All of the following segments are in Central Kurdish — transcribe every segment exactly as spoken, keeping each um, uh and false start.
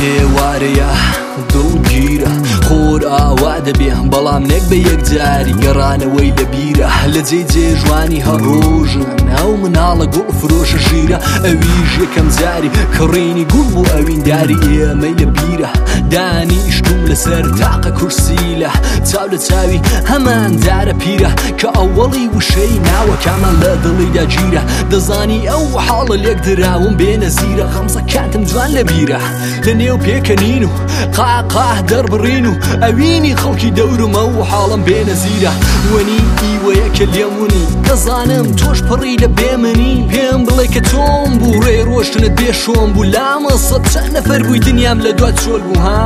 ئێوارەیە دڵگیرە خۆر ئاوا دەبێ بەڵام نەک بە یەکجاری گەڕانەوەی لە بیرە لە جێ جێ جوانی هەڕۆژن ئەو مناڵە گوڵ فرۆشە ژیرە ئەویش یەکەم جاری کڕینی گوڵ بوو ئەوینداری ئێمەی لە بیرە دانیشتوم لەسەر تاقە کورسیلە چاو لە چاوی هەماندارە پیرە کە ئەوەڵی وشەی ناوە کامان لە دڵیدا گیرە دەزانی ئەو حاڵە لێک دراوم بێنە زیرە غەمزە کاتم جوان لە بیرە لە نێو پێکەنین و قاقاه دەربڕین و ئەوینی خەڵکی دەورمە و حاڵم بێنە زیرە وەنی ئیوەیە کە لێمونی دەزانم تۆش پڕی لە بێمنی پێم بڵێ کە تۆم بوو ڕێ ڕۆشتنت بێ شۆم بوو لامە سەد چەند نەفەر بووی دنیام لە دوات چۆل بوو ها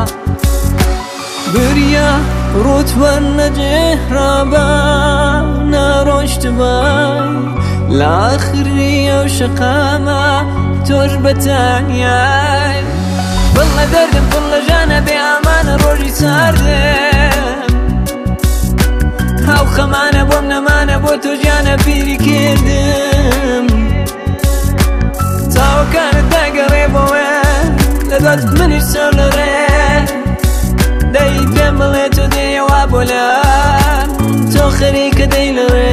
بریا ڕوتوەر نەجێڕابە نەڕۆشتبە لاخری ئەو شەقامە تۆش بەتانیای بڵە دەردم پڵ لە ژانە بێ ئامانە ڕۆژی چاردم هاو خەمانە بۆم نەمانە بۆ تۆ ژیانە پیری کردم چاوەکانت داگەڕێ بۆوە لە دەست منیش سەر لە ڕێ دەی پێم بڵێ تۆ دێیەوە بۆ لام تۆ خەریکە دەی لە ڕێ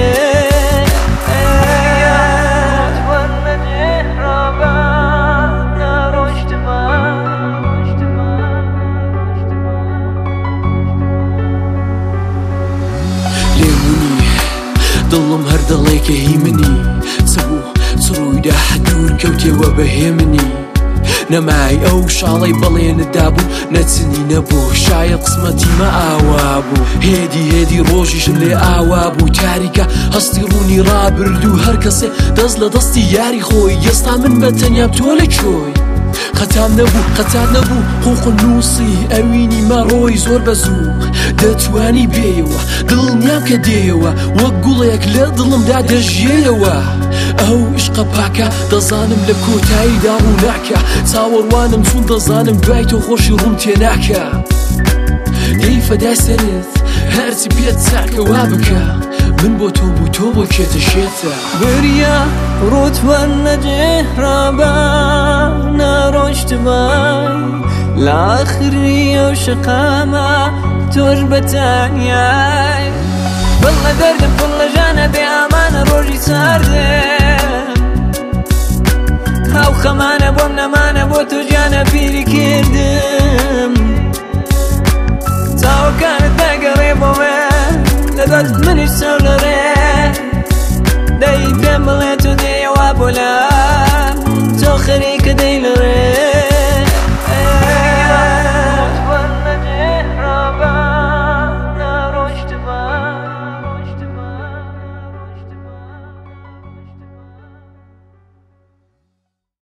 دڵم هەر دڵێکە هی منی چ بوو چ ڕوویدا دوور کەوتێوە بەهێ منی نەمای ئەو شاڵەی بەڵێنتدا بوو نەچنی نەبوو شایە قسمەتیمە ئاوا بوو هێدی هێدی ڕۆژیشم لێ ئاوا بوو تاریکە هەستی ڕوونی ڕابرد و هەر کەسێ دەست لە دەستی یاری خۆی ئێستا من بە تەنیام تۆ لە کۆی خەتام نەبوو قەتات نەبوو حوق نووسی ئەوینی مەڕۆی زۆر بەزوو دەتوانی بێیەوە دڵنیام کە دێیەوە وەک گوڵێک لە دڵمدا دەژیێیەوە ئەو عشقە پاکە دەزانم لە کۆتاییدا ڕوو ناکە چاوەڕوانم چون دەزانم دوای تۆ خۆشی ڕوم تێناکە دەی فەدای سەرت هەرچی پێت چاکە وا بکە من بۆ تۆ بوو تۆ بۆ کێتە شێتە بریا ڕوتوەر نەجێڕابە نەڕۆشتبە لاخری ئەو شەقامە تۆش بەتانیای بڵە دەردم پڵ لە ژانە بێ ئامانە ڕۆژی چاردم هاو خەمانە بۆم نەمانە بۆ تۆ ژیانە پیری کردم چاوەکانت داگەڕێ بۆوە لە دەست منیش سەر لە